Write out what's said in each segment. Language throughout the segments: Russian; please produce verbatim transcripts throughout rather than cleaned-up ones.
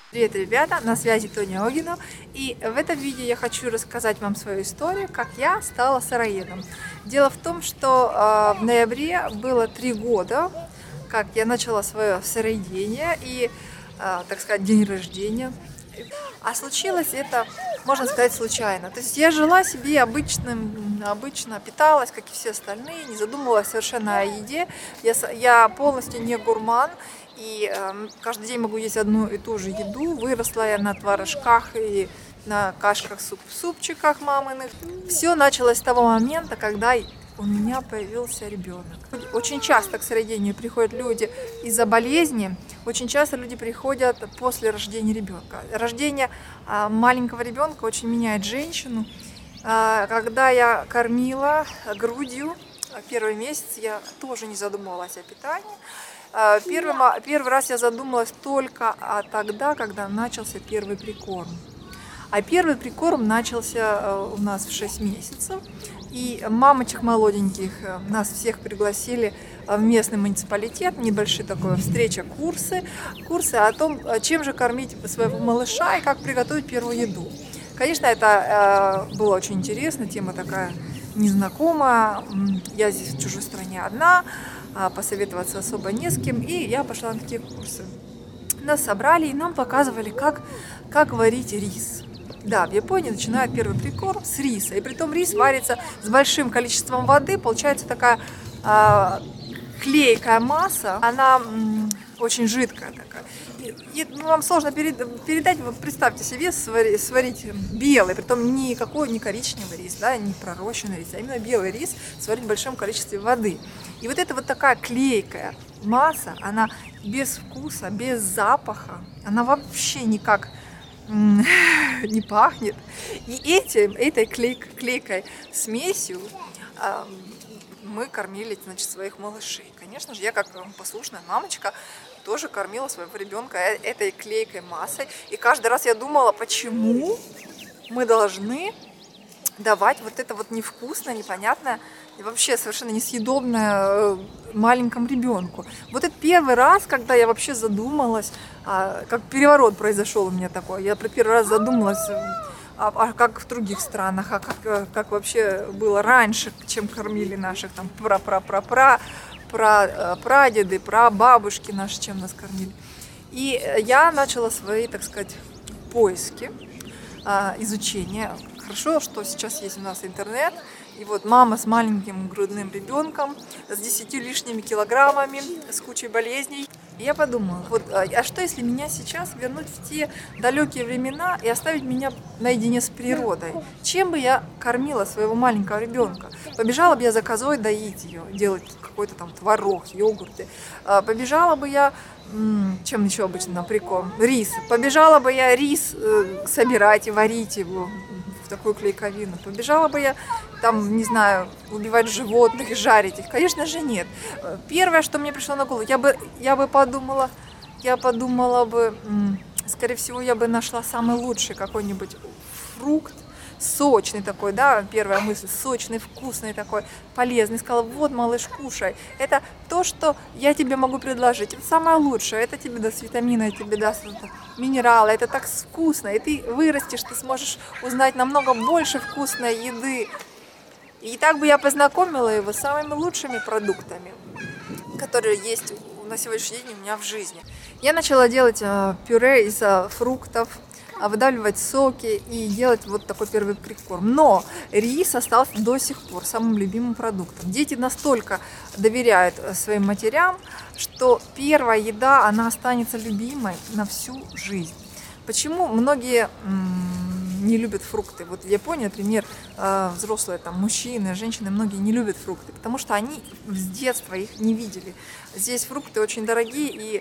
Привет, ребята! На связи Тоня Огина. И в этом видео я хочу рассказать вам свою историю, как я стала сыроедом. Дело в том, что э, в ноябре было три года, как я начала свое сыроедение и, э, так сказать, день рождения. А случилось это, можно сказать, случайно. То есть я жила себе обычным, обычно питалась, как и все остальные, не задумывалась совершенно о еде. Я, я полностью не гурман. И э, каждый день могу есть одну и ту же еду. Выросла я на творожках и на кашках, суп, супчиках маминых. Все началось с того момента, когда у меня появился ребенок. Очень часто к сыроедению приходят люди из-за болезни. Очень часто люди приходят после рождения ребенка. Рождение э, маленького ребенка очень меняет женщину. Э, когда я кормила грудью первый месяц, я тоже не задумывалась о питании. Первый, первый раз я задумалась только тогда, когда начался первый прикорм. А первый прикорм начался у нас в шесть месяцев. И мамочек молоденьких нас всех пригласили в местный муниципалитет, небольшие такое встреча, курсы, курсы о том, чем же кормить своего малыша и как приготовить первую еду. Конечно, это было очень интересно, тема такая незнакомая. Я здесь в чужой стране одна. Посоветоваться особо не с кем, и я пошла на такие курсы. Нас собрали и нам показывали, как, как варить рис. Да, в Японии начинают первый прикорм с риса, и притом рис варится с большим количеством воды, получается такая э, клейкая масса, она м, очень жидкая такая. И, и, ну, вам сложно передать, вы представьте себе, сварить, сварить белый, притом не какой, не коричневый рис, да, не пророщенный рис, а именно белый рис сварить в большом количестве воды. И вот эта вот такая клейкая масса, она без вкуса, без запаха, она вообще никак не пахнет. И этим, этой клейк, клейкой смесью э, мы кормили, значит, своих малышей. Конечно же, я как послушная мамочка тоже кормила своего ребенка этой клейкой массой. И каждый раз я думала, почему мы должны давать вот это вот невкусное, непонятное и вообще совершенно несъедобное маленькому ребенку. Вот это первый раз, когда я вообще задумалась, как переворот произошел у меня такой. Я про первый раз задумалась, а, а как в других странах, а как, как вообще было раньше, чем кормили наших там пра-пра-пра-пра, про прадеды, про бабушки наши, чем нас кормили. И я начала свои, так сказать, поиски, изучения. Хорошо, что сейчас есть у нас интернет. И вот мама с маленьким грудным ребенком, с десятью лишними килограммами, с кучей болезней. И я подумала, вот, а что если меня сейчас вернуть в те далекие времена и оставить меня наедине с природой? Чем бы я кормила своего маленького ребенка? Побежала бы я за козой доить ее, делать какой-то там творог, йогурты. Побежала бы я, чем еще обычно на прикорм? Рис. Побежала бы я рис собирать и варить его в такую клейковину. Побежала бы я там, не знаю, убивать животных, жарить их? Конечно же нет. Первое, что мне пришло на голову, я бы, я бы подумала, я подумала бы, скорее всего, я бы нашла самый лучший какой-нибудь фрукт, сочный такой, да, первая мысль, сочный, вкусный такой, полезный. Сказала, вот, малыш, кушай. Это то, что я тебе могу предложить. Это самое лучшее. Это тебе даст витамины, это тебе даст минералы. Это так вкусно. И ты вырастешь, ты сможешь узнать намного больше вкусной еды. И так бы я познакомила его с самыми лучшими продуктами, которые есть на сегодняшний день у меня в жизни. Я начала делать э, пюре из э, фруктов, выдавливать соки и делать вот такой первый прикорм. Но рис остался до сих пор самым любимым продуктом. Дети настолько доверяют своим матерям, что первая еда, она останется любимой на всю жизнь. Почему многие не любят фрукты? Вот в Японии, например, взрослые там мужчины, женщины, многие не любят фрукты, потому что они с детства их не видели. Здесь фрукты очень дорогие, и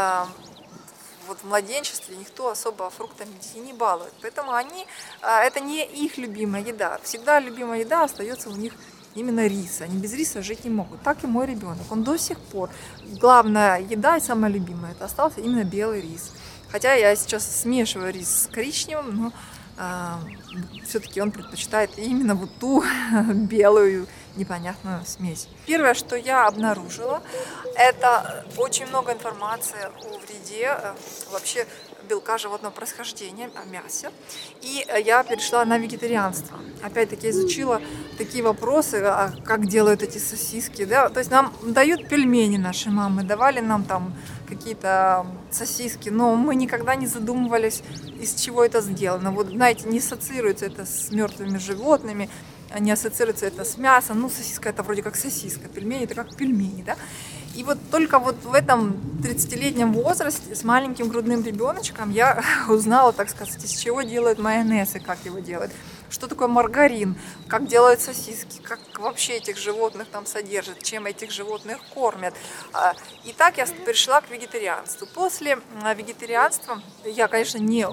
вот в младенчестве никто особо фруктами детей не балует. Поэтому они, это не их любимая еда. Всегда любимая еда остается у них именно рис. Они без риса жить не могут. Так и мой ребенок. Он до сих пор, главная еда и самая любимая, это остался именно белый рис. Хотя я сейчас смешиваю рис с коричневым, но а, все-таки он предпочитает именно вот ту белую непонятную смесь. Первое, что я обнаружила, это очень много информации о вреде вообще белка животного происхождения, о мясе. И я перешла на вегетарианство. Опять-таки изучила такие вопросы, как делают эти сосиски. Да? То есть нам дают пельмени наши мамы, давали нам там какие-то сосиски, но мы никогда не задумывались, из чего это сделано. Вот, знаете, не ассоциируется это с мертвыми животными, не ассоциируется это с мясом. Ну, сосиска это вроде как сосиска, пельмени это как пельмени, да? И вот только вот в этом тридцатилетнем возрасте с маленьким грудным ребеночком я узнала, так сказать, из чего делают майонез и как его делают. Что такое маргарин, как делают сосиски, как вообще этих животных там содержат, чем этих животных кормят. И так я пришла к вегетарианству. После вегетарианства я, конечно, не,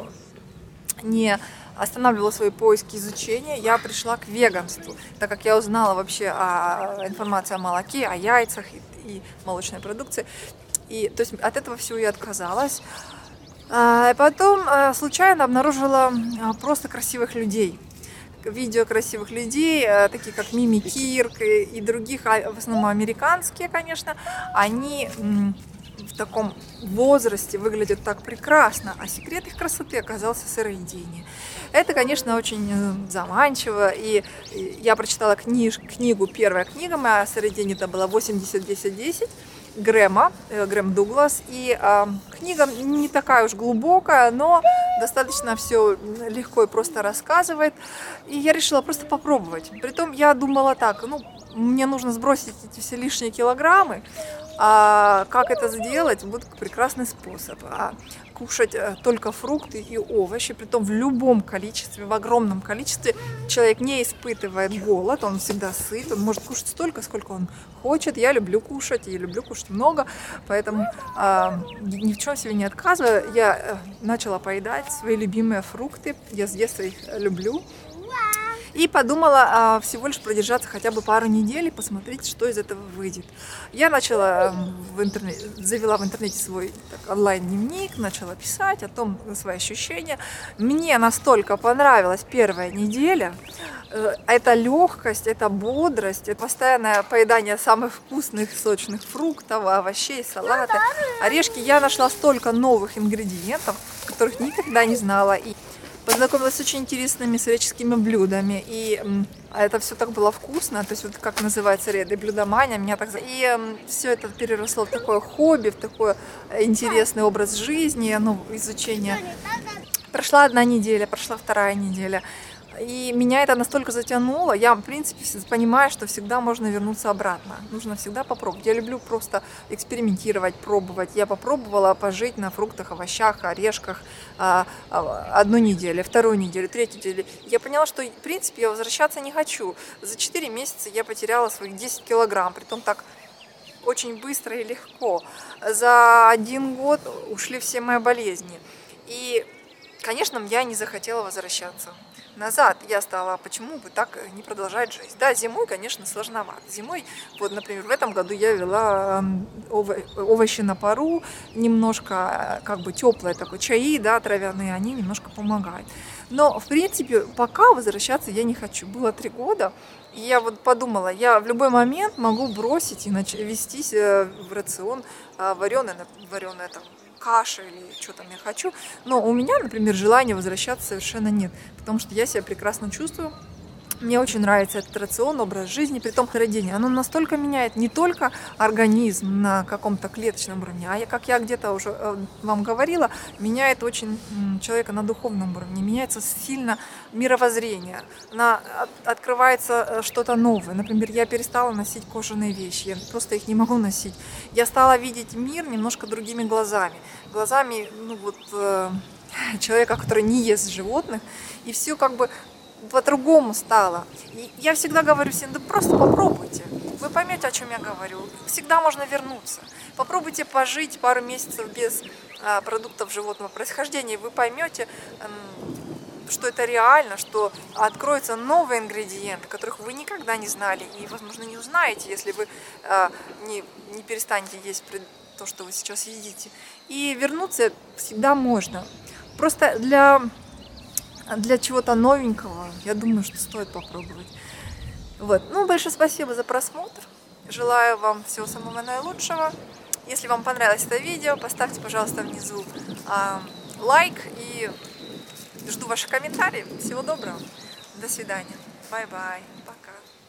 не останавливала свои поиски изучения, я пришла к веганству, так как я узнала вообще о, информацию о молоке, о яйцах и, и молочной продукции. И, то есть от этого всего я отказалась. А потом случайно обнаружила просто красивых людей. Видео красивых людей, такие как Мими Кирк и, и других, в основном американские, конечно, они в таком возрасте выглядят так прекрасно, а секрет их красоты оказался в сыроедении. Это, конечно, очень заманчиво, и я прочитала книж, книгу, первая книга моя о сыроедении, это была восемьдесят десять десять, Грэма, Грэм Дуглас, и э, книга не такая уж глубокая, но достаточно все легко и просто рассказывает, и я решила просто попробовать. Притом я думала так, ну, мне нужно сбросить эти все лишние килограммы, а как это сделать, будет прекрасный способ. А кушать только фрукты и овощи, притом в любом количестве, в огромном количестве. Человек не испытывает голод, он всегда сыт, он может кушать столько, сколько он хочет. Я люблю кушать, и люблю кушать много, поэтому э, ни в чем себе не отказываю. Я э, начала поедать свои любимые фрукты, я с детства их люблю. И подумала а, всего лишь продержаться хотя бы пару недель и посмотреть, что из этого выйдет. Я начала в интернете, завела в интернете свой онлайн-дневник, начала писать о том, свои ощущения. Мне настолько понравилась первая неделя. Это легкость, это бодрость, это постоянное поедание самых вкусных, сочных фруктов, овощей, салата, орешки. Я нашла столько новых ингредиентов, которых никогда не знала. И познакомилась с очень интересными сыреческими блюдами, и это все так было вкусно, то есть вот как называется реда, блюдомания, меня так... И все это переросло в такое хобби, в такой интересный образ жизни, ну, изучение. Прошла одна неделя, прошла вторая неделя, и меня это настолько затянуло, я, в принципе, понимаю, что всегда можно вернуться обратно, нужно всегда попробовать. Я люблю просто экспериментировать, пробовать. Я попробовала пожить на фруктах, овощах, орешках одну неделю, вторую неделю, третью неделю. Я поняла, что, в принципе, я возвращаться не хочу. За четыре месяца я потеряла своих десять килограмм, притом так очень быстро и легко. За один год ушли все мои болезни. И, конечно, я не захотела возвращаться назад. Я стала, почему бы так не продолжать жизнь. Да, зимой, конечно, сложновато. Зимой, вот, например, в этом году я вела овощи на пару, немножко как бы теплые такой чаи, да, травяные, они немножко помогают. Но, в принципе, пока возвращаться я не хочу. Было три года, и я вот подумала, я в любой момент могу бросить и начать вестись в рацион вареное, вареное там, каша или что там я хочу, но у меня, например, желания возвращаться совершенно нет, потому что я себя прекрасно чувствую, мне очень нравится этот рацион, образ жизни, при том сыроедение, оно настолько меняет не только организм на каком-то клеточном уровне, а как я где-то уже вам говорила, меняет очень человека на духовном уровне, меняется сильно мировоззрение, на, открывается что-то новое. Например, я перестала носить кожаные вещи, я просто их не могу носить. Я стала видеть мир немножко другими глазами, глазами ну, вот, э, человека, который не ест животных, и все как бы по-другому стало. И я всегда говорю всем, да просто попробуйте. Вы поймете, о чем я говорю. Всегда можно вернуться. Попробуйте пожить пару месяцев без а, продуктов животного происхождения, и вы поймете, что это реально, что откроются новые ингредиенты, которых вы никогда не знали, и, возможно, не узнаете, если вы а, не, не перестанете есть то, что вы сейчас едите. И вернуться всегда можно. Просто для... Для чего-то новенького, я думаю, что стоит попробовать. Вот. Ну, большое спасибо за просмотр. Желаю вам всего самого наилучшего. Если вам понравилось это видео, поставьте, пожалуйста, внизу а, лайк и жду ваших комментариев. Всего доброго. До свидания. Бай-бай. Пока.